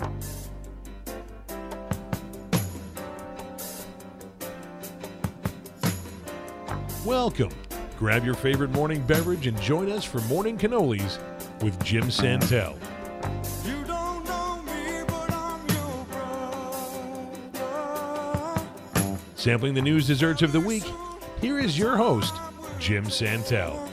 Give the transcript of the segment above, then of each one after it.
Welcome. Grab your favorite morning beverage and join us for Morning Cannolis with Jim Santel. You don't know me, but I'm your brother. Sampling the news desserts of the week, here is your host, Jim Santel.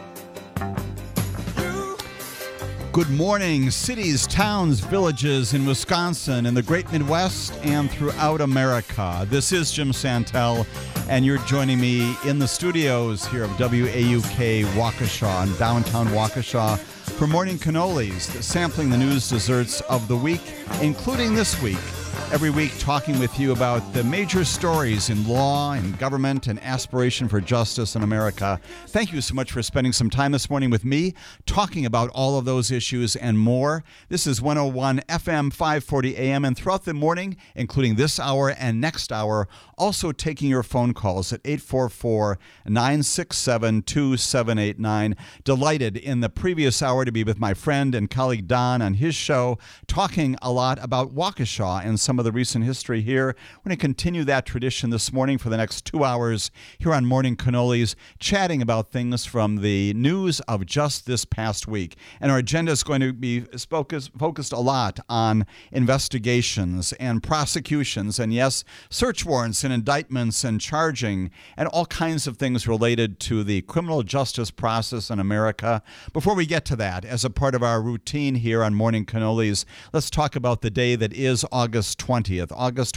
Good morning, cities, towns, villages in Wisconsin, in the great Midwest, and throughout America. This is Jim Santel, and you're joining me in the studios here of WAUK Waukesha in downtown Waukesha for Morning Cannolis, sampling the news desserts of the week, including this week. Every week talking with you about the major stories in law and government and aspiration for justice in America. Thank you so much for spending some time this morning with me, talking about all of those issues and more. This is 101 FM 540 AM, and throughout the morning, including this hour and next hour, also taking your phone calls at 844-967-2789. Delighted in the previous hour to be with my friend and colleague Don on his show, talking a lot about Waukesha and some of the recent history here. We're going to continue that tradition this morning for the next 2 hours here on Morning Cannolis, chatting about things from the news of just this past week. And our agenda is going to be focused a lot on investigations and prosecutions and, yes, search warrants and indictments and charging and all kinds of things related to the criminal justice process in America. Before we get to that, as a part of our routine here on Morning Cannolis, let's talk about the day that is August 20th,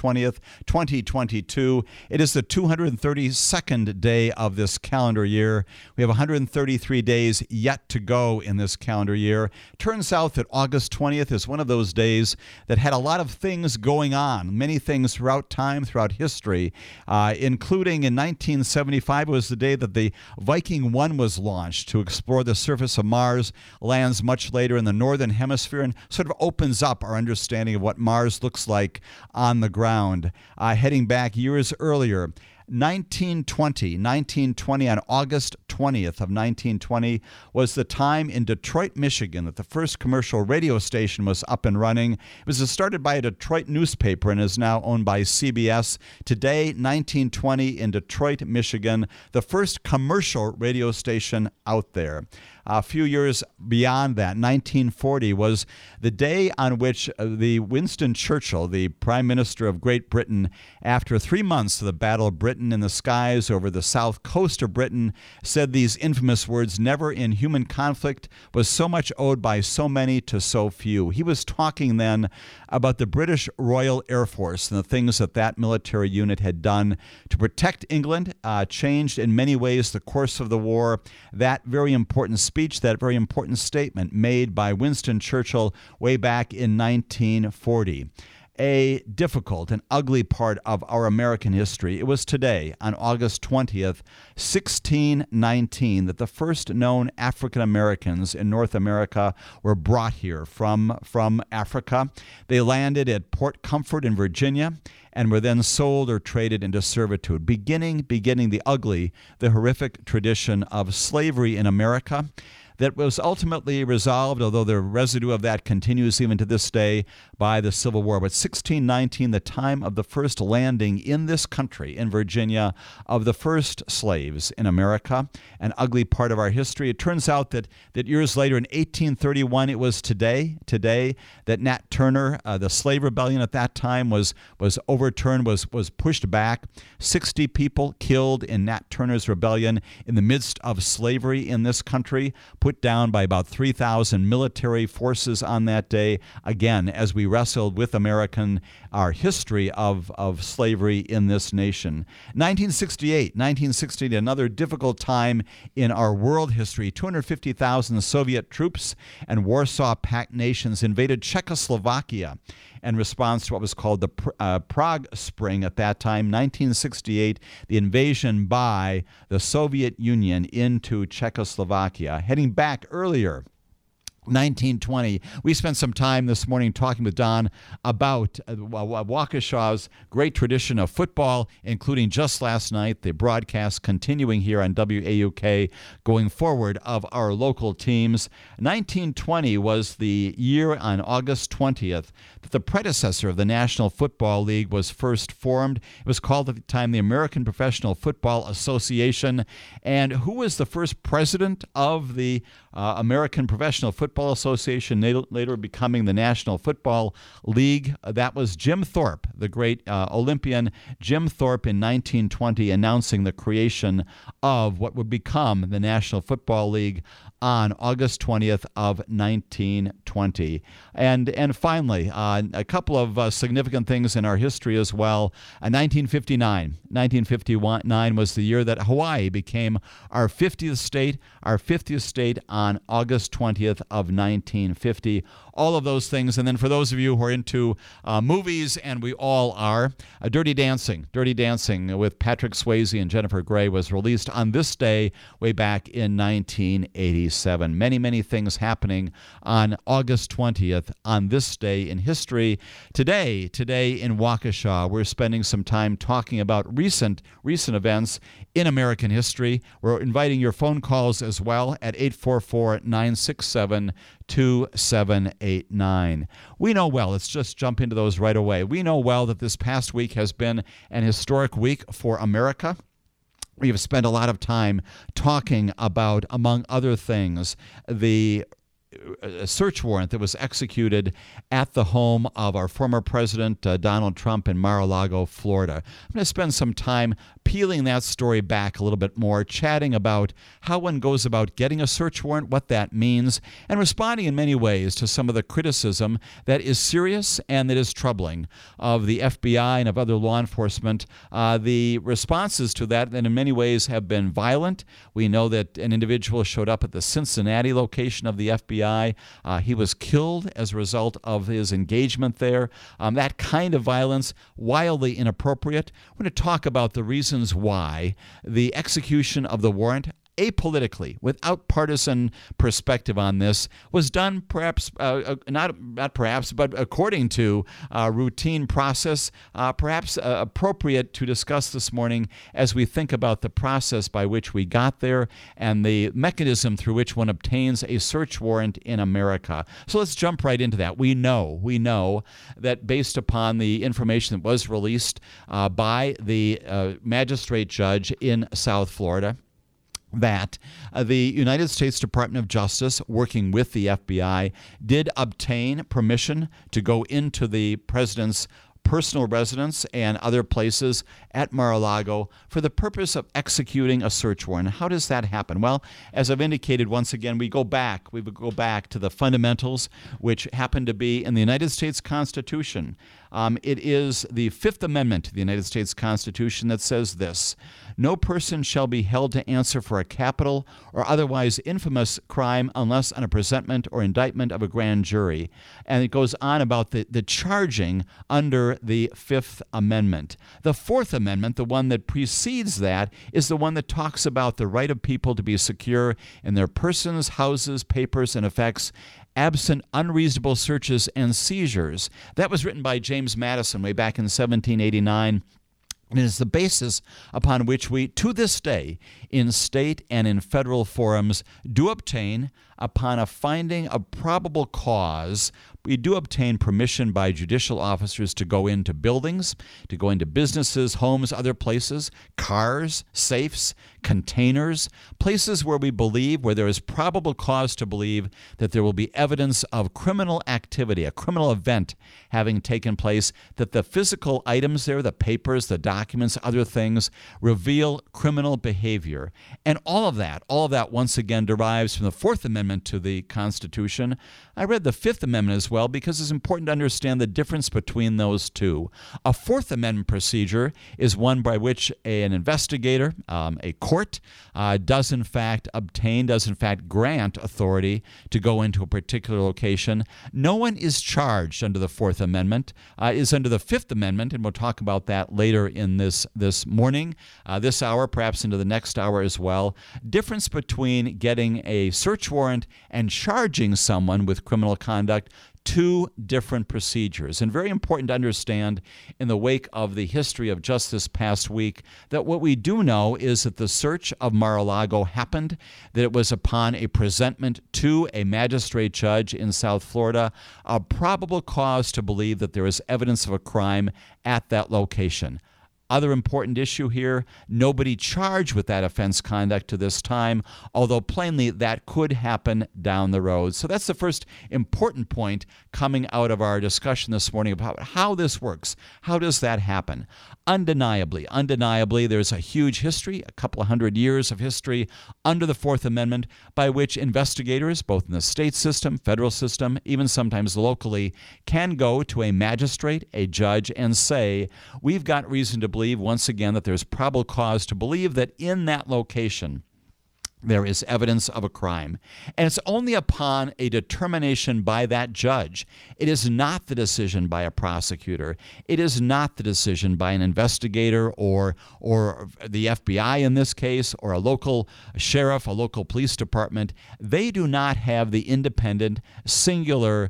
2022. It is the 232nd day of this calendar year. We have 133 days yet to go in this calendar year. Turns out that August 20th is one of those days that had a lot of things going on, many things throughout time, throughout history, including in 1975 was the day that the Viking 1 was launched to explore the surface of Mars, lands much later in the northern hemisphere, and sort of opens up our understanding of what Mars looks like on the ground. Heading back years earlier, 1920 on August 20th of 1920 was the time in Detroit, Michigan that the first commercial radio station was up and running. It was started by a Detroit newspaper and is now owned by CBS. Today, 1920 in Detroit, Michigan, the first commercial radio station out there. A few years beyond that, 1940, was the day on which the Winston Churchill, the Prime Minister of Great Britain, after 3 months of the Battle of Britain in the skies over the south coast of Britain, said these infamous words, "Never in human conflict was so much owed by so many to so few." He was talking then about the British Royal Air Force and the things that that military unit had done to protect England, changed in many ways the course of the war. That very important speech, that very important statement made by Winston Churchill way back in 1940. A difficult and ugly part of our American history. It was today, on August 20th, 1619, that the first known African Americans in North America were brought here from Africa. They landed at Port Comfort in Virginia and were then sold or traded into servitude, beginning the ugly, the horrific tradition of slavery in America that was ultimately resolved, although the residue of that continues even to this day, by the Civil War. But 1619, the time of the first landing in this country, in Virginia, of the first slaves in America, an ugly part of our history. It turns out that years later, in 1831, it was today that Nat Turner, the slave rebellion at that time, was overturned, was pushed back. 60 people killed in Nat Turner's rebellion in the midst of slavery in this country, put down by about 3,000 military forces on that day, again, as we wrestled with our history of slavery in this nation. 1968, another difficult time in our world history. 250,000 Soviet troops and Warsaw Pact nations invaded Czechoslovakia in response to what was called the Prague Spring at that time, 1968, the invasion by the Soviet Union into Czechoslovakia. Heading back earlier, 1920. We spent some time this morning talking with Don about Waukesha's great tradition of football, including just last night, the broadcast continuing here on WAUK going forward of our local teams. 1920 was the year on August 20th that the predecessor of the National Football League was first formed. It was called at the time the American Professional Football Association. And who was the first president of the American Professional Football Association, later becoming the National Football League? That was Jim Thorpe, the great Olympian Jim Thorpe, in 1920, announcing the creation of what would become the National Football League on August 20th of 1920. And finally, a couple of significant things in our history as well. 1959 was the year that Hawaii became our 50th state on August 20th of 1950. All of those things. And then for those of you who are into movies, and we all are, Dirty Dancing with Patrick Swayze and Jennifer Grey was released on this day way back in 1987. Many, many things happening on August 20th on this day in history. Today in Waukesha, we're spending some time talking about recent events in American history. We're inviting your phone calls as well at 844-967-2789. We know well, let's just jump into those right away. We know well that this past week has been an historic week for America. We have spent a lot of time talking about, among other things, the search warrant that was executed at the home of our former president, Donald Trump, in Mar-a-Lago, Florida. I'm going to spend some time peeling that story back a little bit more, chatting about how one goes about getting a search warrant, what that means, and responding in many ways to some of the criticism that is serious and that is troubling of the FBI and of other law enforcement. The responses to that in many ways have been violent. We know that an individual showed up at the Cincinnati location of the FBI. He was killed as a result of his engagement there. That kind of violence, wildly inappropriate. We're going to talk about the reasons why the execution of the warrant, apolitically, without partisan perspective on this, was done perhaps, not perhaps, but according to routine process, perhaps appropriate to discuss this morning as we think about the process by which we got there and the mechanism through which one obtains a search warrant in America. So let's jump right into that. We know that based upon the information that was released by the magistrate judge in South Florida, that the United States Department of Justice, working with the FBI, did obtain permission to go into the president's personal residence and other places at Mar-a-Lago for the purpose of executing a search warrant. How does that happen? Well, as I've indicated once again, we would go back to the fundamentals, which happen to be in the United States Constitution. It is the Fifth Amendment to the United States Constitution that says this: no person shall be held to answer for a capital or otherwise infamous crime unless on a presentment or indictment of a grand jury. And it goes on about the charging under the Fifth Amendment. The Fourth Amendment, the one that precedes that, is the one that talks about the right of people to be secure in their persons, houses, papers, and effects, absent unreasonable searches and seizures. That was written by James Madison way back in 1789. It is the basis upon which we, to this day, in state and in federal forums, do obtain, upon a finding of probable cause, we do obtain permission by judicial officers to go into buildings, to go into businesses, homes, other places, cars, safes, containers, places where we believe, where there is probable cause to believe that there will be evidence of criminal activity, a criminal event having taken place, that the physical items there, the papers, the documents, other things, reveal criminal behavior. And all of that once again derives from the Fourth Amendment to the Constitution. I read the Fifth Amendment as well because it's important to understand the difference between those two. A Fourth Amendment procedure is one by which an investigator, a court, does in fact grant authority to go into a particular location. No one is charged under the Fourth Amendment, is under the Fifth Amendment, and we'll talk about that later in this morning, this hour, perhaps into the next hour as well. Difference between getting a search warrant warrant and charging someone with criminal conduct, two different procedures. And very important to understand in the wake of the history of just this past week that what we do know is that the search of Mar-a-Lago happened, that it was upon a presentment to a magistrate judge in South Florida, a probable cause to believe that there is evidence of a crime at that location. Other important issue here, nobody charged with that offense conduct to this time, although plainly that could happen down the road. So that's the first important point coming out of our discussion this morning about how this works. How does that happen? Undeniably, there's a huge history, a couple of hundred years of history under the Fourth Amendment by which investigators, both in the state system, federal system, even sometimes locally, can go to a magistrate, a judge, and say, we've got reason to believe, once again, that there's probable cause to believe that in that location there is evidence of a crime. And it's only upon a determination by that judge. It is not the decision by a prosecutor. It is not the decision by an investigator or the FBI in this case, or a local sheriff, a local police department. They do not have the independent, singular,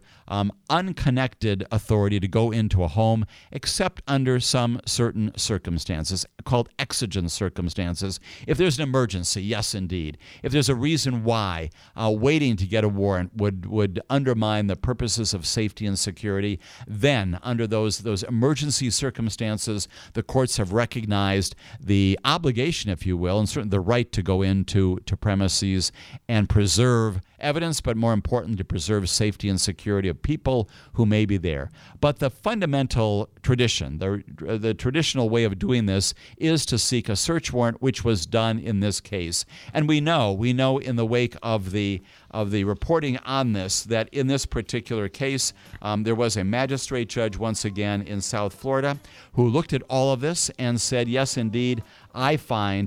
unconnected authority to go into a home except under some certain circumstances called exigent circumstances. If there's an emergency, yes, indeed. If there's a reason why waiting to get a warrant would undermine the purposes of safety and security, then under those emergency circumstances, the courts have recognized the obligation, if you will, and certainly the right to go into premises and preserve evidence, but more importantly, to preserve safety and security of people who may be there. But the fundamental tradition, the traditional way of doing this is to seek a search warrant, which was done in this case. And we know in the wake of the reporting on this that in this particular case, there was a magistrate judge once again in South Florida who looked at all of this and said, yes, indeed, I find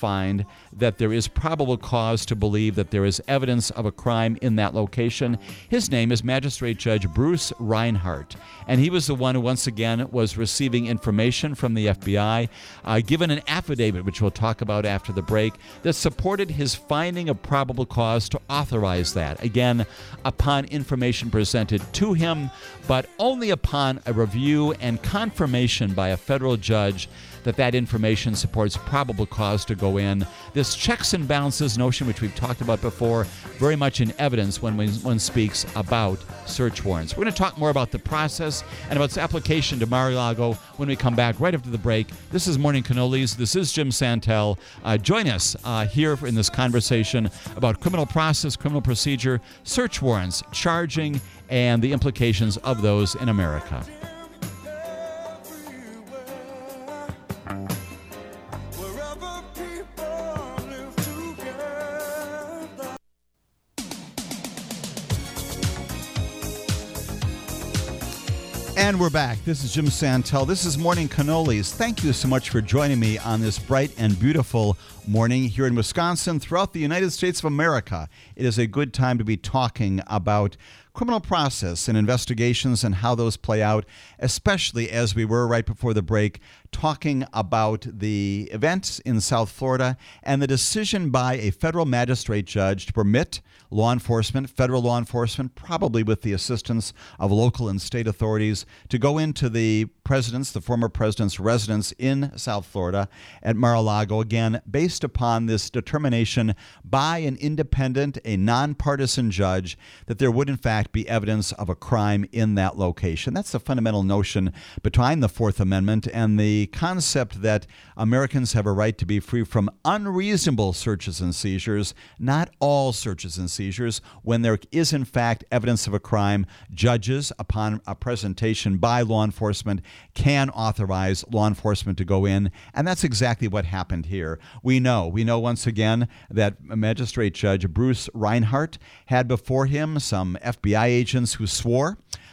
that there is probable cause to believe that there is evidence of a crime in that location. His name is Magistrate Judge Bruce Reinhart, and he was the one who once again was receiving information from the FBI, given an affidavit, which we'll talk about after the break, that supported his finding of probable cause to authorize that, again, upon information presented to him, but only upon a review and confirmation by a federal judge that information supports probable cause to go in. This checks and balances notion, which we've talked about before, very much in evidence when one speaks about search warrants. We're going to talk more about the process and about its application to Mar-a-Lago when we come back right after the break. This is Morning Cannolis. This is Jim Santel. Join us here in this conversation about criminal process, criminal procedure, search warrants, charging, and the implications of those in America. Wherever people live together. And we're back. This is Jim Santel. This is Morning Cannolis. Thank you so much for joining me on this bright and beautiful morning here in Wisconsin, throughout the United States of America. It is a good time to be talking about criminal process and investigations and how those play out, especially as we were right before the break talking about the events in South Florida and the decision by a federal magistrate judge to permit federal law enforcement, probably with the assistance of local and state authorities, to go into the former president's residence in South Florida at Mar-a-Lago, again, based upon this determination by an independent, a nonpartisan judge that there would in fact be evidence of a crime in that location. That's the fundamental notion behind the Fourth Amendment and the concept that Americans have a right to be free from unreasonable searches and seizures. Not all searches and seizures. When there is in fact evidence of a crime, judges, upon a presentation by law enforcement, can authorize law enforcement to go in, and that's exactly what happened here. We know once again that Magistrate Judge Bruce Reinhart had before him some FBI agents who swore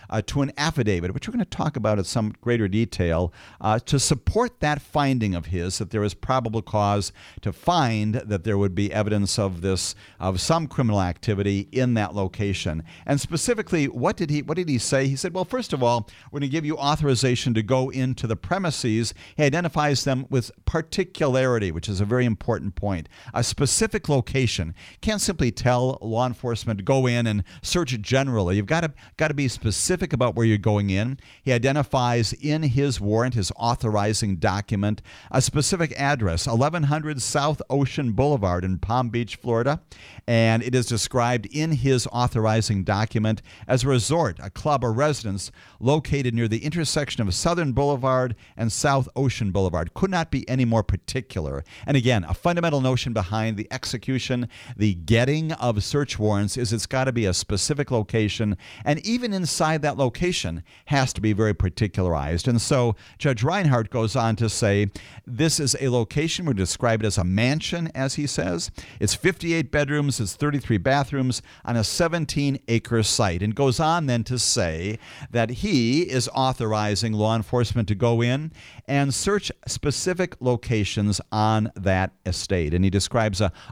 to an affidavit, which we're going to talk about in some greater detail, to support that finding of his that there is probable cause to find that there would be evidence of some criminal activity in that location. And specifically, what did he say? He said, well, first of all, we're going to give you authorization to go into the premises. He identifies them with particularity, which is a very important point. A specific location. Can't simply tell law enforcement to go in and search generally. You've got to be specific about where you're going in. He identifies in his warrant, his authorizing document, a specific address, 1100 South Ocean Boulevard in Palm Beach, Florida. And it is described in his authorizing document as a resort, a club or residence located near the intersection of Southern Boulevard and South Ocean Boulevard. Could not be any more particular. And again, a fundamental notion behind the execution, the getting of search warrants is it's got to be a specific location, and even inside that location has to be very particularized. And so Judge Reinhart goes on to say this is a location, we describe it as a mansion, as he says. It's 58 bedrooms, it's 33 bathrooms on a 17-acre site, and goes on then to say that he is authorizing law enforcement to go in and search specific locations on that estate. And he describes a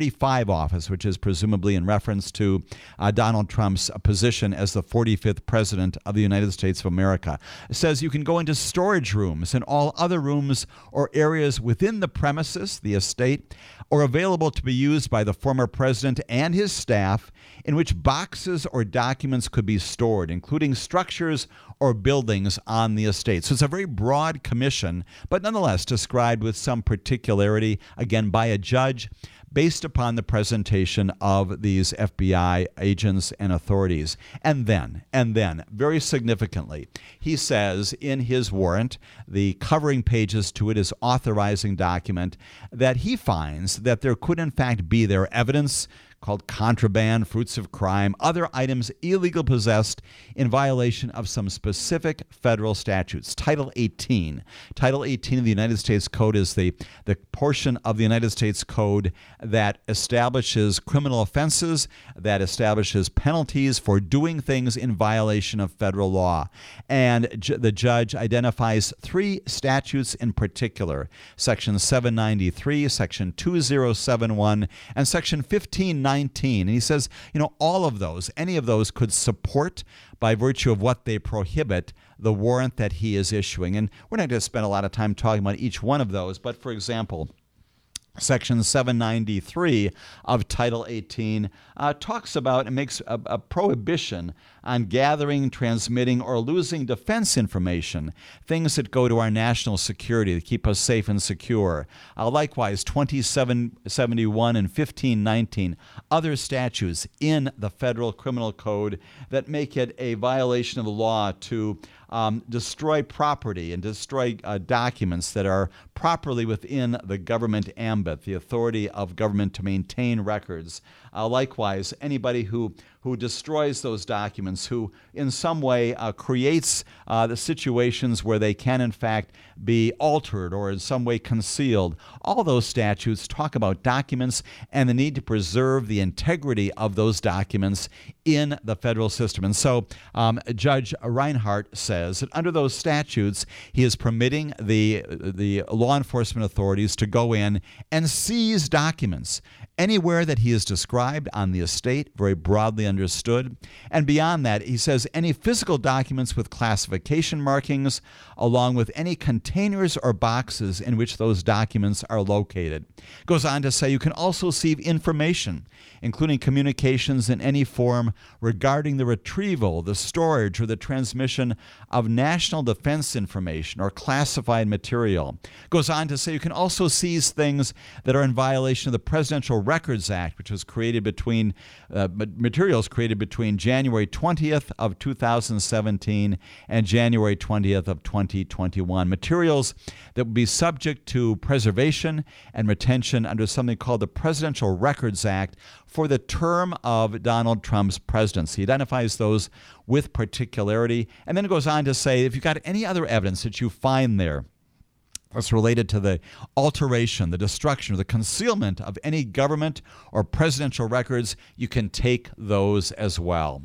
45 office, which is presumably in reference to Donald Trump's position as the 45th president of the United States of America. It says you can go into storage rooms and all other rooms or areas within the premises, the estate, or available to be used by the former president and his staff, in which boxes or documents could be stored, including structures or buildings on the estate. So it's a very broad commission, but nonetheless described with some particularity, again, by a judge, based upon the presentation of these FBI agents and authorities. And then, very significantly, he says in his warrant, the covering pages to it, his authorizing document, that he finds that there could in fact be there evidence called contraband, fruits of crime, other items illegal possessed in violation of some specific federal statutes. Title 18. Title 18 of the United States Code is the portion of the United States Code that establishes criminal offenses, that establishes penalties for doing things in violation of federal law. And the judge identifies three statutes in particular, Section 793, Section 2071, and Section 1519. And he says, all of those, any of those could support, by virtue of what they prohibit, the warrant that he is issuing. And we're not going to spend a lot of time talking about each one of those, but for example, Section 793 of Title 18 talks about and makes a prohibition on gathering, transmitting, or losing defense information, things that go to our national security to keep us safe and secure. Likewise, 2771 and 1519, other statutes in the federal criminal code that make it a violation of the law to destroy property and destroy documents that are properly within the government ambit, the authority of government to maintain records. Likewise, anybody who destroys those documents, who in some way creates the situations where they can in fact be altered or in some way concealed. All those statutes talk about documents and the need to preserve the integrity of those documents in the federal system. And so Judge Reinhart says that under those statutes, he is permitting the law enforcement authorities to go in and seize documents anywhere that he is described on the estate, very broadly understood. And beyond that, he says any physical documents with classification markings, along with any containers or boxes in which those documents are located. Goes on to say you can also seize information, including communications in any form regarding the retrieval, the storage, or the transmission of national defense information or classified material. Goes on to say you can also seize things that are in violation of the Presidential Records Act, which was created between materials created between January 20th of 2017 and January 20th of 2021. Materials that would be subject to preservation and retention under something called the Presidential Records Act for the term of Donald Trump's presidency. He identifies those with particularity, and then it goes on to say if you've got any other evidence that you find there that's related to the alteration, the destruction, or the concealment of any government or presidential records, you can take those as well.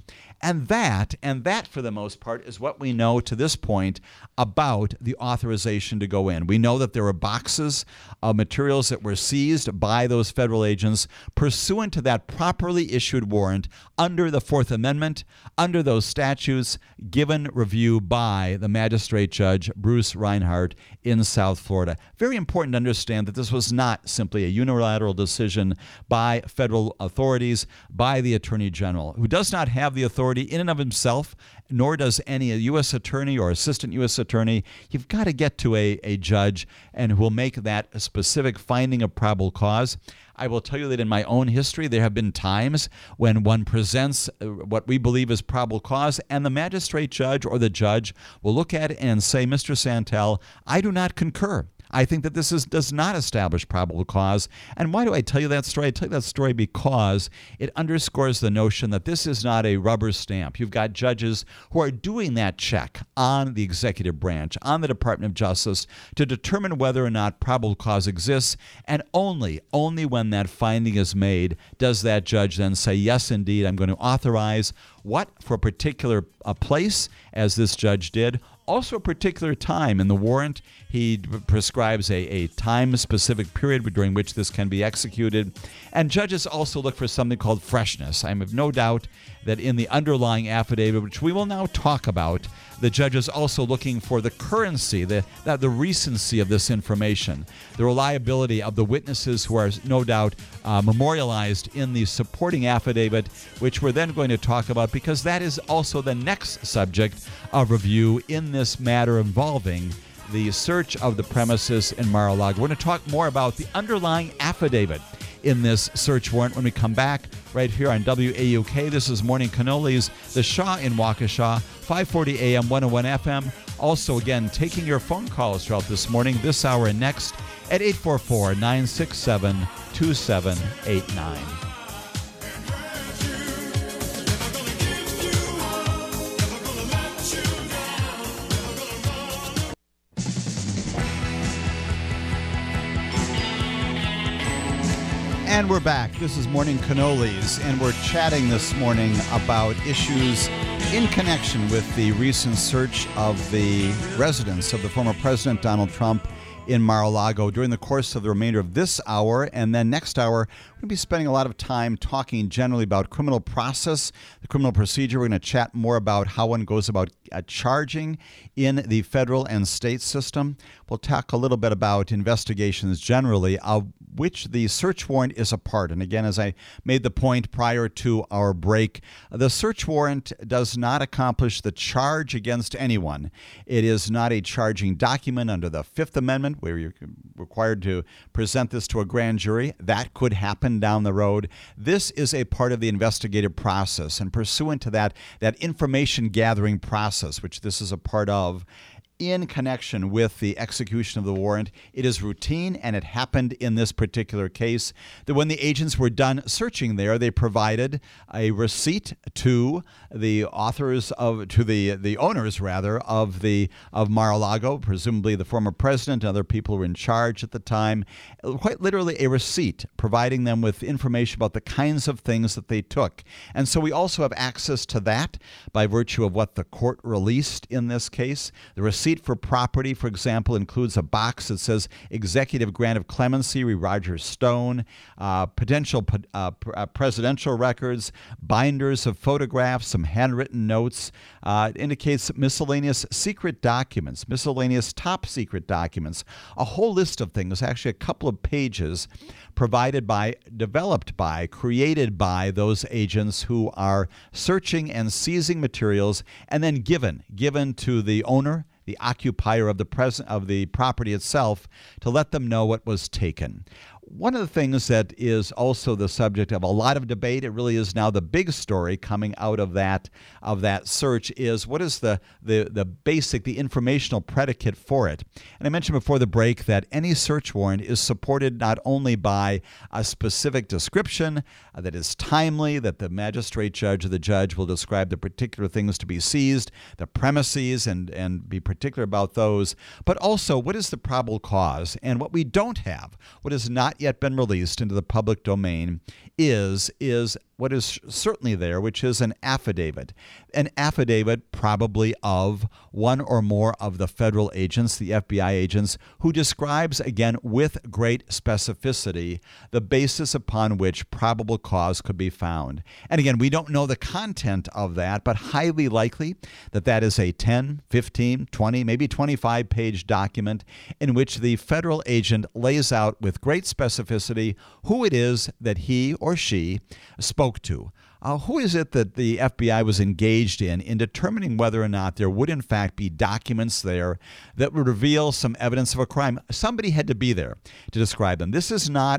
And that, for the most part, is what we know to this point about the authorization to go in. We know that there were boxes of materials that were seized by those federal agents pursuant to that properly issued warrant under the Fourth Amendment, under those statutes, given review by the magistrate judge Bruce Reinhart in South Florida. Very important to understand that this was not simply a unilateral decision by federal authorities, by the Attorney General, who does not have the authority in and of himself, nor does any U.S. attorney or assistant U.S. attorney. You've got to get to a judge and who will make that a specific finding of probable cause. I will tell you that in my own history, there have been times when one presents what we believe is probable cause, and the magistrate judge or the judge will look at it and say, Mr. Santel, I do not concur. I think that this does not establish probable cause. And why do I tell you that story? I tell you that story because it underscores the notion that this is not a rubber stamp. You've got judges who are doing that check on the executive branch, on the Department of Justice, to determine whether or not probable cause exists. And only when that finding is made does that judge then say, yes, indeed, I'm going to authorize what for a particular place, as this judge did. Also a particular time in the warrant. He prescribes a time-specific period during which this can be executed. And judges also look for something called freshness. I have no doubt that in the underlying affidavit, which we will now talk about, the judge is also looking for the currency, the recency of this information, the reliability of the witnesses who are no doubt memorialized in the supporting affidavit, which we're then going to talk about because that is also the next subject of review in this matter involving the search of the premises in Mar-a-Lago. We're going to talk more about the underlying affidavit in this search warrant when we come back right here on WAUK. This is Morning Cannolis, the Shaw in Waukesha, 540 AM, 101 FM. Also, again, taking your phone calls throughout this morning, this hour and next at 844-967-2789. And we're back. This is Morning Cannolis, and we're chatting this morning about issues in connection with the recent search of the residence of the former President Donald Trump in Mar-a-Lago during the course of the remainder of this hour. And then next hour, we're going to be spending a lot of time talking generally about criminal process, the criminal procedure. We're going to chat more about how one goes about charging in the federal and state system. We'll talk a little bit about investigations generally, of which the search warrant is a part. And again, as I made the point prior to our break, the search warrant does not accomplish the charge against anyone. It is not a charging document under the Fifth Amendment where you're required to present this to a grand jury. That could happen down the road. This is a part of the investigative process, and pursuant to that information gathering process, which this is a part of, in connection with the execution of the warrant. It is routine, and it happened in this particular case that when the agents were done searching there, they provided a receipt to the owners of Mar-a-Lago, presumably the former president and other people who were in charge at the time, quite literally a receipt providing them with information about the kinds of things that they took. And so we also have access to that by virtue of what the court released in this case. The receipt for property, for example, includes a box that says executive grant of clemency, Roger Stone, potential presidential records, binders of photographs, some handwritten notes. It indicates miscellaneous secret documents, miscellaneous top secret documents, a whole list of things, actually a couple of pages provided by, developed by, created by those agents who are searching and seizing materials and then given to the owner, the occupier of the property itself, to let them know what was taken. One of the things that is also the subject of a lot of debate, it really is now the big story coming out of that search, is what is the basic, the informational predicate for it. And I mentioned before the break that any search warrant is supported not only by a specific description that is timely, that the magistrate judge or the judge will describe the particular things to be seized, the premises, and be particular about those, but also what is the probable cause. And what we don't have, what has not yet been released into the public domain, is what is certainly there, which is an affidavit probably of one or more of the federal agents, the FBI agents, who describes, again, with great specificity, the basis upon which probable cause could be found. And again, we don't know the content of that, but highly likely that that is a 10, 15, 20, maybe 25-page document in which the federal agent lays out with great specificity who it is that he or she spoke to. Who is it that the FBI was engaged in determining whether or not there would in fact be documents there that would reveal some evidence of a crime? Somebody had to be there to describe them. This is not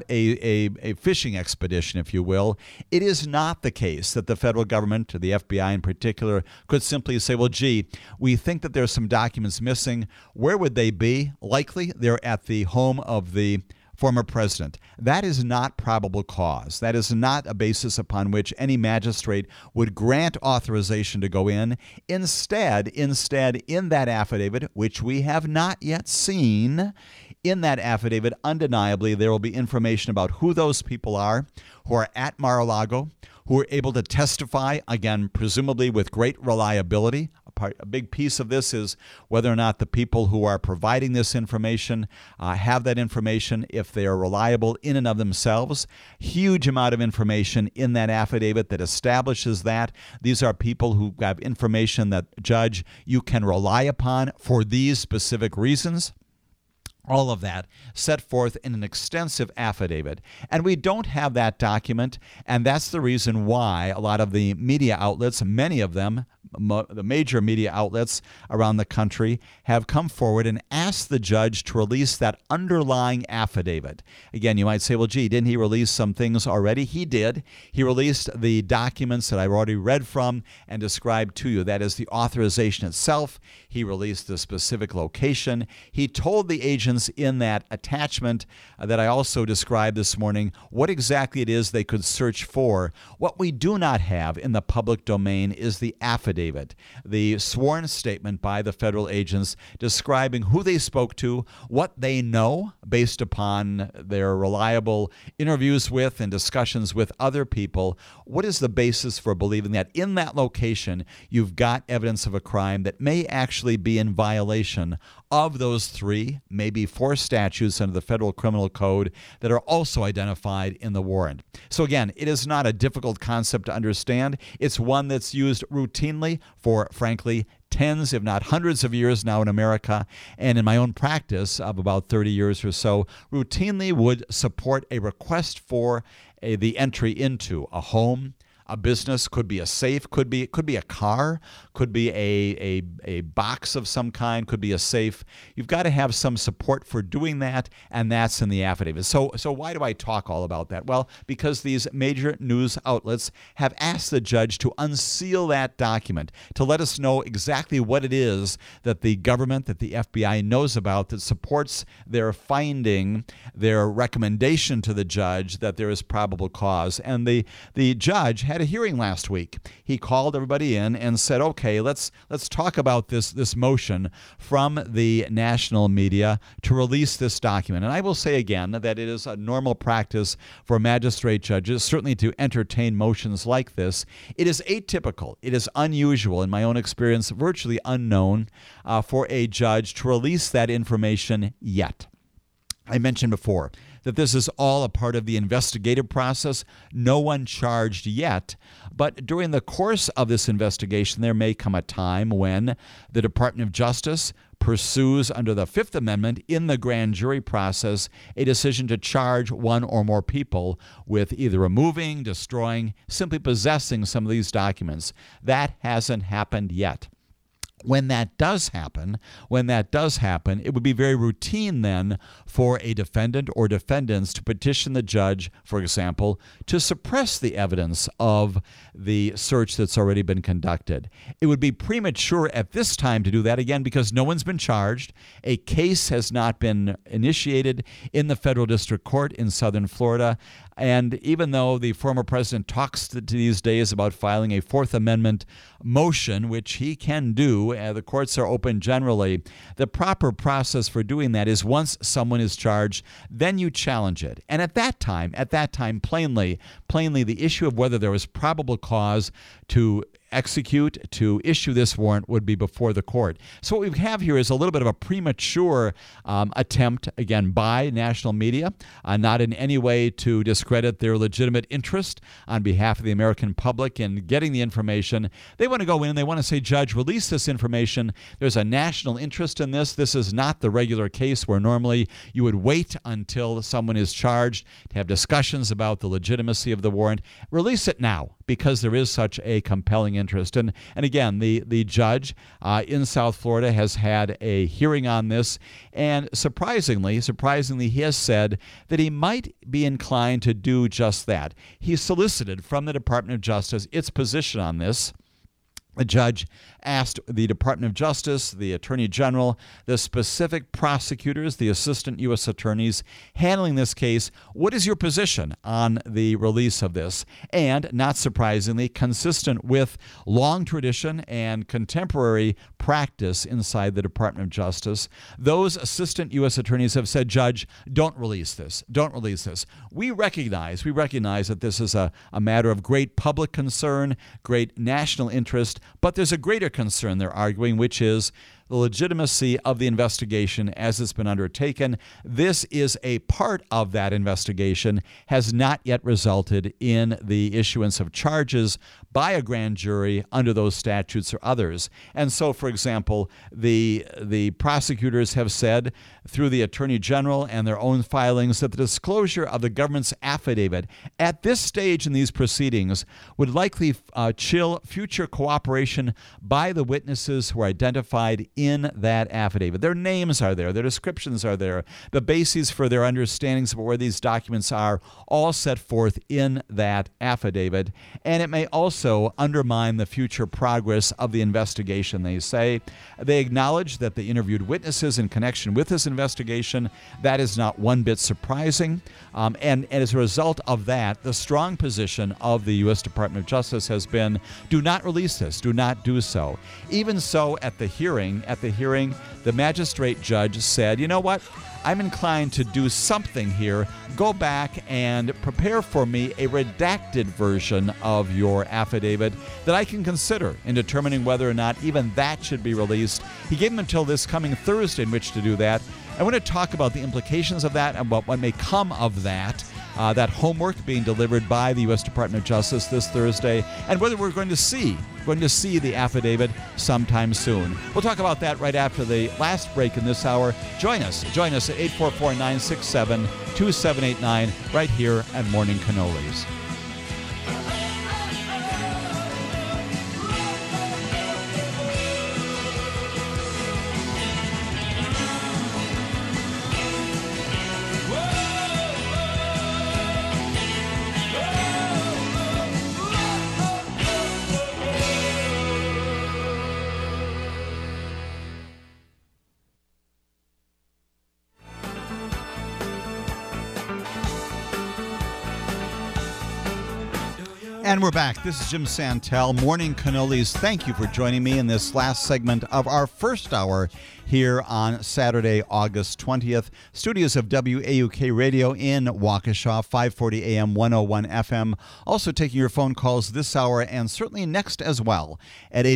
a fishing expedition, if you will. It is not the case that the federal government, or the FBI in particular, could simply say, well, gee, we think that there's some documents missing. Where would they be? Likely they're at the home of the former president. That is not probable cause. That is not a basis upon which any magistrate would grant authorization to go in. Instead, in that affidavit, which we have not yet seen, in that affidavit, undeniably, there will be information about who those people are who are at Mar-a-Lago, who are able to testify, again, presumably with great reliability. A big piece of this is whether or not the people who are providing this information have that information, if they are reliable in and of themselves. Huge amount of information in that affidavit that establishes that. These are people who have information that, judge, you can rely upon for these specific reasons. All of that set forth in an extensive affidavit. And we don't have that document, and that's the reason why a lot of the media outlets, many of them, the major media outlets around the country, have come forward and asked the judge to release that underlying affidavit. Again, you might say, well, gee, didn't he release some things already? He did. He released the documents that I've already read from and described to you. That is the authorization itself. He released the specific location. He told the agents in that attachment that I also described this morning what exactly it is they could search for. What we do not have in the public domain is the affidavit, the sworn statement by the federal agents describing who they spoke to, what they know based upon their reliable interviews with and discussions with other people. What is the basis for believing that in that location you've got evidence of a crime that may actually be in violation of those 3, maybe 4 statutes under the Federal Criminal Code that are also identified in the warrant. So again, it is not a difficult concept to understand. It's one that's used routinely for, frankly, tens, if not hundreds of years now in America, and in my own practice of about 30 years or so, routinely would support a request for the entry into a home, a business, could be a safe, could be a car, could be a box of some kind, could be a safe. You've got to have some support for doing that, and that's in the affidavit. So why do I talk all about that? Well, because these major news outlets have asked the judge to unseal that document, to let us know exactly what it is that the government, that the FBI knows about that supports their finding, their recommendation to the judge that there is probable cause. And the judge had a hearing last week. He called everybody in and said, okay, let's talk about this motion from the national media to release this document. And I will say again that it is a normal practice for magistrate judges, certainly to entertain motions like this. It is atypical. It is unusual, in my own experience, virtually unknown for a judge to release that information yet. I mentioned before that this is all a part of the investigative process. No one charged yet, but during the course of this investigation, there may come a time when the Department of Justice pursues under the Fifth Amendment in the grand jury process a decision to charge one or more people with either removing, destroying, simply possessing some of these documents. That hasn't happened yet. When that does happen, it would be very routine then for a defendant or defendants to petition the judge, for example, to suppress the evidence of the search that's already been conducted. It would be premature at this time to do that, again, because no one's been charged. A case has not been initiated in the federal district court in southern Florida. And even though the former president talks these days about filing a Fourth Amendment motion, which he can do, the courts are open generally, the proper process for doing that is once someone is charged, then you challenge it. And at that time, plainly, the issue of whether there was probable cause to issue this warrant would be before the court. So what we have here is a little bit of a premature attempt, again, by national media, not in any way to discredit their legitimate interest on behalf of the American public in getting the information. They want to go in and they want to say, Judge, release this information. There's a national interest in this. This is not the regular case where normally you would wait until someone is charged to have discussions about the legitimacy of the warrant. Release it now, because there is such a compelling interest. And again, the judge in South Florida has had a hearing on this, and surprisingly, he has said that he might be inclined to do just that. He solicited from the Department of Justice its position on this. The judge asked the Department of Justice, the Attorney General, the specific prosecutors, the assistant U.S. attorneys handling this case, what is your position on the release of this? And, not surprisingly, consistent with long tradition and contemporary practice inside the Department of Justice, those assistant U.S. attorneys have said, Judge, don't release this. Don't release this. We recognize that this is a matter of great public concern, great national interest, but there's a greater concern, they're arguing, which is the legitimacy of the investigation as it's been undertaken. This is a part of that investigation, has not yet resulted in the issuance of charges by a grand jury under those statutes or others. And so, for example, the prosecutors have said through the Attorney General and their own filings that the disclosure of the government's affidavit at this stage in these proceedings would likely chill future cooperation by the witnesses who are identified in that affidavit. Their names are there, their descriptions are there, the bases for their understandings of where these documents are all set forth in that affidavit, and it may also undermine the future progress of the investigation, they say. They acknowledge that they interviewed witnesses in connection with this investigation. That is not one bit surprising, and as a result of that, the strong position of the U.S. Department of Justice has been, do not release this, do not do so. Even so, at the hearing, the magistrate judge said, you know what? I'm inclined to do something here. Go back and prepare for me a redacted version of your affidavit that I can consider in determining whether or not even that should be released. He gave him until this coming Thursday in which to do that. I want to talk about the implications of that and what may come of that homework being delivered by the U.S. Department of Justice this Thursday, and whether we're going to see the affidavit sometime soon. We'll talk about that right after the last break in this hour. Join us at 844-967-2789 right here at Morning Cannolis. And we're back. This is Jim Santel, Morning Cannolis. Thank you for joining me in this last segment of our first hour here on Saturday, August 20th. Studios of WAUK Radio in Waukesha, 540 AM, 101 FM. Also taking your phone calls this hour and certainly next as well at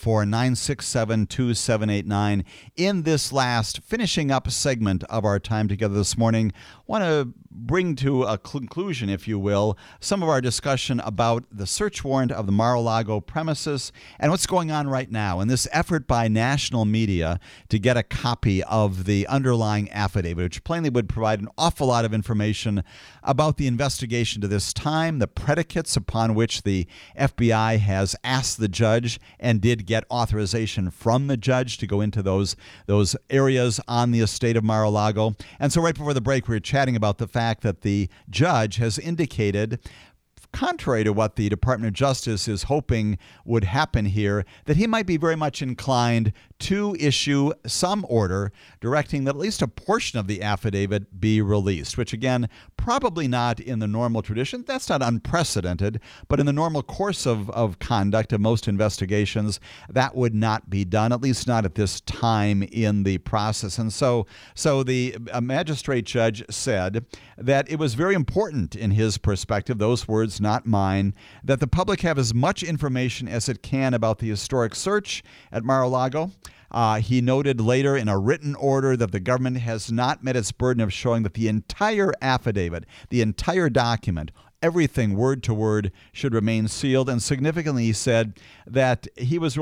844-967-2789. In this last finishing up segment of our time together this morning, want to bring to a conclusion, if you will, some of our discussion about the search warrant of the Mar-a-Lago premises and what's going on right now in this effort by national media to get a copy of the underlying affidavit, which plainly would provide an awful lot of information about the investigation to this time, the predicates upon which the FBI has asked the judge and did get authorization from the judge to go into those areas on the estate of Mar-a-Lago. And so right before the break, we were chatting about the fact that the judge has indicated, contrary to what the Department of Justice is hoping would happen here, that he might be very much inclined to issue some order directing that at least a portion of the affidavit be released, which again probably not in the normal tradition. That's not unprecedented, but in the normal course of conduct of most investigations, that would not be done, at least not at this time in the process. And so the magistrate judge said that it was very important in his perspective, those words not mine, that the public have as much information as it can about the historic search at Mar-a-Lago. He noted later in a written order that the government has not met its burden of showing that the entire affidavit, the entire document, everything word to word should remain sealed. And significantly, he said that he was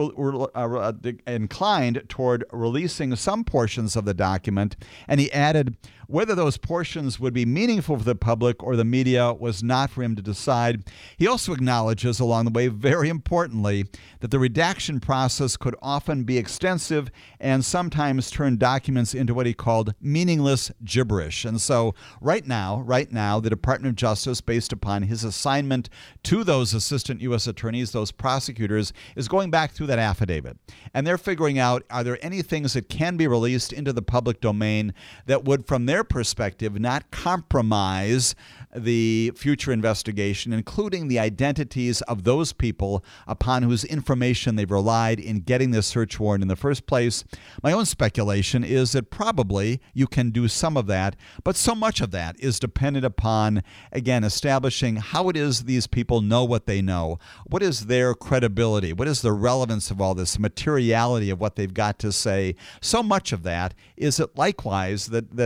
inclined toward releasing some portions of the document. And he added whether those portions would be meaningful for the public or the media was not for him to decide. He also acknowledges along the way, very importantly, that the redaction process could often be extensive and sometimes turn documents into what he called meaningless gibberish. And so right now, the Department of Justice, based upon his assignment to those assistant U.S. attorneys, those prosecutors, is going back through that affidavit. And they're figuring out, are there any things that can be released into the public domain that would, from their perspective, not compromise the future investigation, including the identities of those people upon whose information they've relied in getting this search warrant in the first place. My own speculation is that probably you can do some of that, but so much of that is dependent upon, again, establishing how it is these people know what they know. What is their credibility? What is the relevance of all this, materiality of what they've got to say? So much of that is that likewise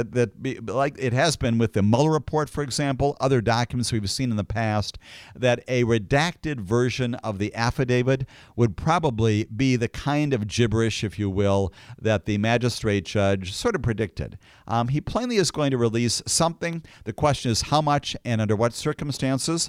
like it has been with the Mueller report, for example, other documents we've seen in the past, that a redacted version of the affidavit would probably be the kind of gibberish, if you will, that the magistrate judge sort of predicted. He plainly is going to release something. The question is how much and under what circumstances.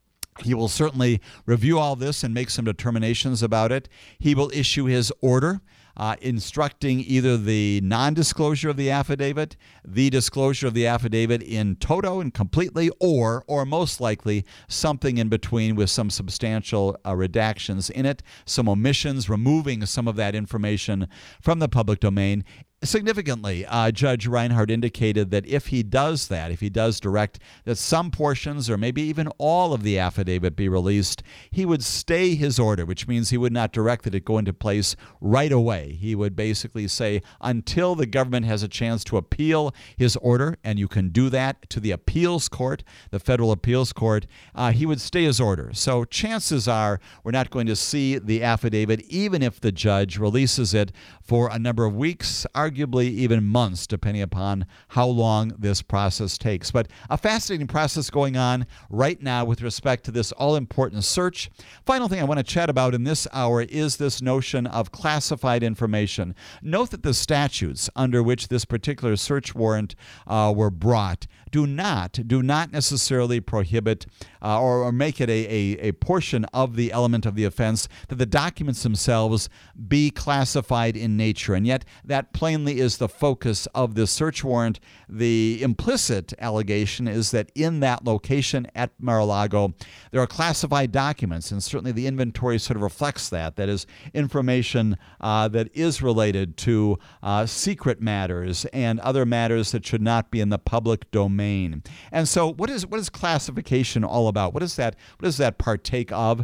He will certainly review all this and make some determinations about it. He will issue his order instructing either the non-disclosure of the affidavit, the disclosure of the affidavit in toto and completely, or most likely something in between with some substantial redactions in it, some omissions, removing some of that information from the public domain. Significantly, Judge Reinhardt indicated that if he does that, if he does direct that some portions or maybe even all of the affidavit be released, he would stay his order, which means he would not direct that it go into place right away. He would basically say until the government has a chance to appeal his order, and you can do that to the appeals court, the federal appeals court, he would stay his order. So chances are we're not going to see the affidavit, even if the judge releases it for a number of weeks, arguably even months, depending upon how long this process takes. But a fascinating process going on right now with respect to this all-important search. Final thing I want to chat about in this hour is this notion of classified information. Note that the statutes under which this particular search warrant were brought do not necessarily prohibit or make it a portion of the element of the offense that the documents themselves be classified in nature. And yet that plainly is the focus of this search warrant. The implicit allegation is that in that location at Mar-a-Lago, there are classified documents, and certainly the inventory sort of reflects that. That is information that is related to secret matters and other matters that should not be in the public domain. And so what is classification all about? What does that partake of?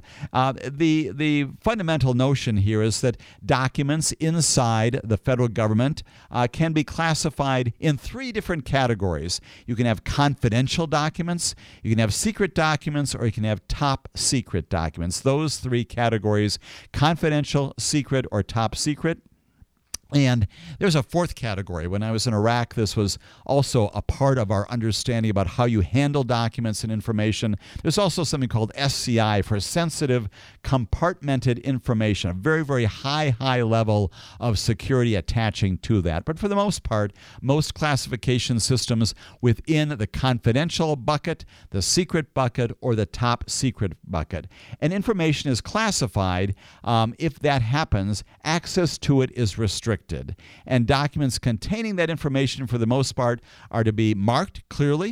The fundamental notion here is that documents inside the federal government can be classified in three different categories. You can have confidential documents, you can have secret documents, or you can have top secret documents. Those three categories: confidential, secret, or top secret. And there's a fourth category. When I was in Iraq, this was also a part of our understanding about how you handle documents and information. There's also something called SCI, for sensitive compartmented information, a very, very high level of security attaching to that. But for the most part, most classification systems within the confidential bucket, the secret bucket, or the top secret bucket. And information is classified. If that happens, access to it is restricted. And documents containing that information, for the most part, are to be marked clearly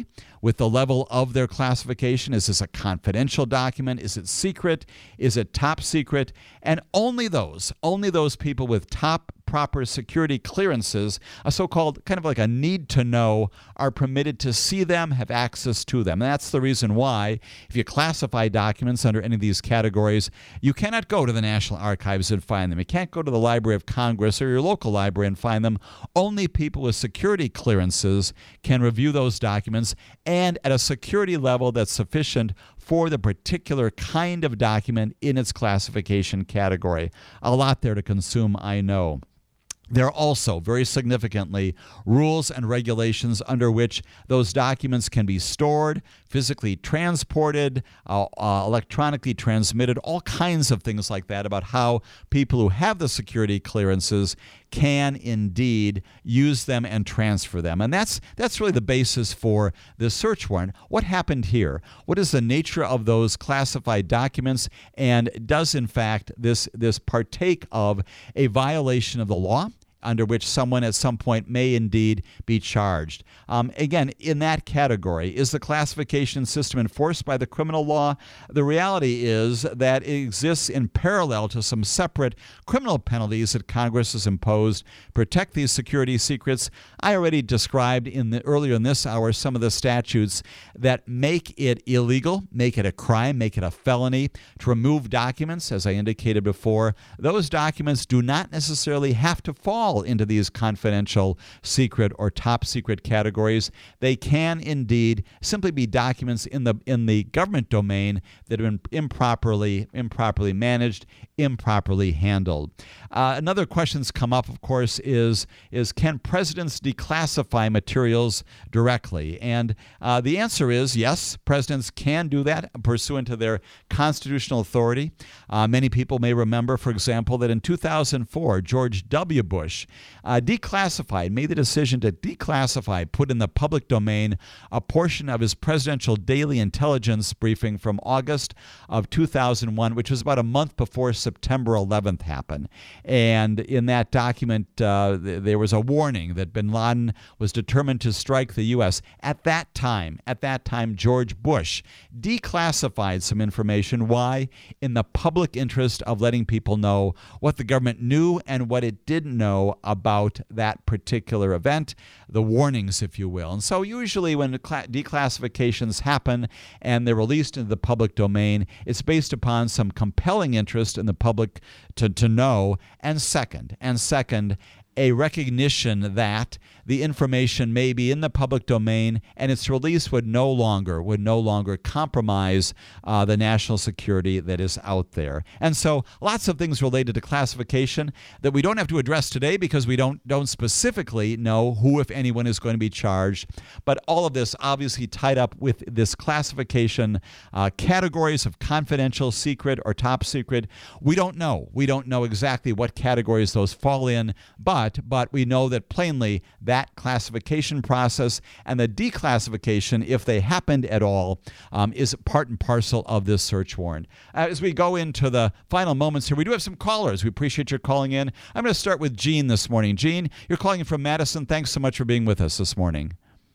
with the level of their classification. Is this a confidential document? Is it secret? Is it top secret? And only those people with top proper security clearances, a so-called kind of like a need to know, are permitted to see them, have access to them. And that's the reason why, if you classify documents under any of these categories, you cannot go to the National Archives and find them. You can't go to the Library of Congress or your local library and find them. Only people with security clearances can review those documents, and at a security level that's sufficient for the particular kind of document in its classification category. A lot there to consume, I know. There are also, very significantly, rules and regulations under which those documents can be stored, physically transported, electronically transmitted, all kinds of things like that about how people who have the security clearances can indeed use them and transfer them. And that's really the basis for the search warrant. What happened here? What is the nature of those classified documents? And does, in fact, this partake of a violation of the law under which someone at some point may indeed be charged? Again, in that category, is the classification system enforced by the criminal law? The reality is that it exists in parallel to some separate criminal penalties that Congress has imposed to protect these security secrets. I already described earlier in this hour some of the statutes that make it illegal, make it a crime, make it a felony to remove documents, as I indicated before. Those documents do not necessarily have to fall into these confidential, secret, or top secret categories. They can indeed simply be documents in the government domain that have been improperly managed, improperly handled. Another question that's come up, of course, is can presidents declassify materials directly? And the answer is yes, presidents can do that pursuant to their constitutional authority. Many people may remember, for example, that in 2004, George W. Bush made the decision to declassify, put in the public domain, a portion of his presidential daily intelligence briefing from August of 2001, which was about a month before September 11th happened. And in that document, there was a warning that bin Laden was determined to strike the U.S. At that time, George Bush declassified some information. Why? In the public interest of letting people know what the government knew and what it didn't know about that particular event, the warnings, if you will. And so usually when declassifications happen and they're released into the public domain, it's based upon some compelling interest in the public to know, and second, a recognition that the information may be in the public domain and its release would no longer compromise the national security that is out there. And so lots of things related to classification that we don't have to address today because we don't specifically know who, if anyone, is going to be charged. But all of this obviously tied up with this classification categories of confidential, secret, or top secret. We don't know. We don't know exactly what categories those fall in, but we know that plainly that classification process and the declassification, if they happened at all, is part and parcel of this search warrant. As we go into the final moments here, we do have some callers. We appreciate your calling in. I'm going to start with Gene this morning. Gene, you're calling in from Madison. Thanks so much for being with us this morning.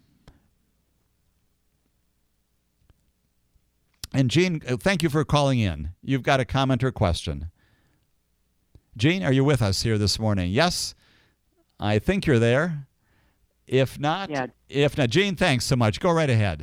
And Gene, thank you for calling in. You've got a comment or question. Gene, are you with us here this morning? Yes? I think you're there. If not, Gene, thanks so much. Go right ahead.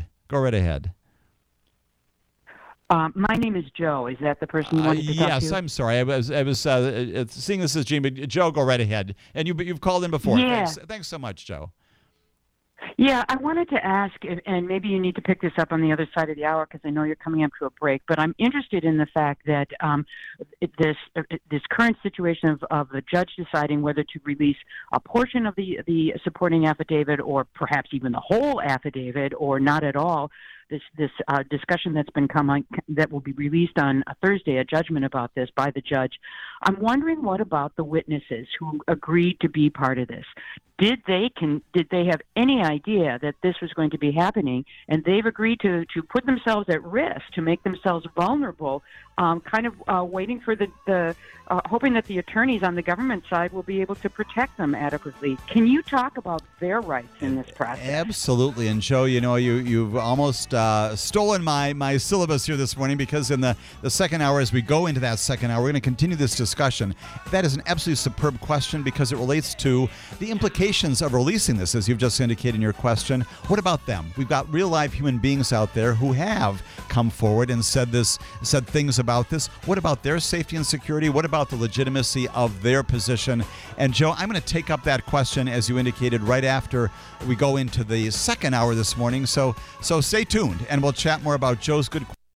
My name is Joe. Is that the person you wanted to talk to? Yes, I'm sorry. I was seeing this as Gene, but Joe, go right ahead. And you've called in before. Yeah. Thanks so much, Joe. Yeah, I wanted to ask, and maybe you need to pick this up on the other side of the hour because I know you're coming up to a break, but I'm interested in the fact that this current situation of the judge deciding whether to release a portion of the supporting affidavit or perhaps even the whole affidavit or not at all, this discussion that's been coming that will be released on a Thursday, a judgment about this by the judge. I'm wondering, what about the witnesses who agreed to be part of this? Did they have any idea that this was going to be happening, and they've agreed to put themselves at risk, to make themselves vulnerable kind of waiting for hoping that the attorneys on the government side will be able to protect them adequately. Can you talk about their rights in this process? Absolutely. And Joe, you've almost stolen my syllabus here this morning, because in the second hour, as we go into that second hour, we're going to continue this discussion. That is an absolutely superb question, because it relates to the implications of releasing this, as you've just indicated in your question. What about them? We've got real live human beings out there who have come forward and said things about this. What about their safety and security? What about the legitimacy of their position? And Joe, I'm going to take up that question, as you indicated, right after we go into the second hour this morning. So stay tuned, and we'll chat more about Joe's good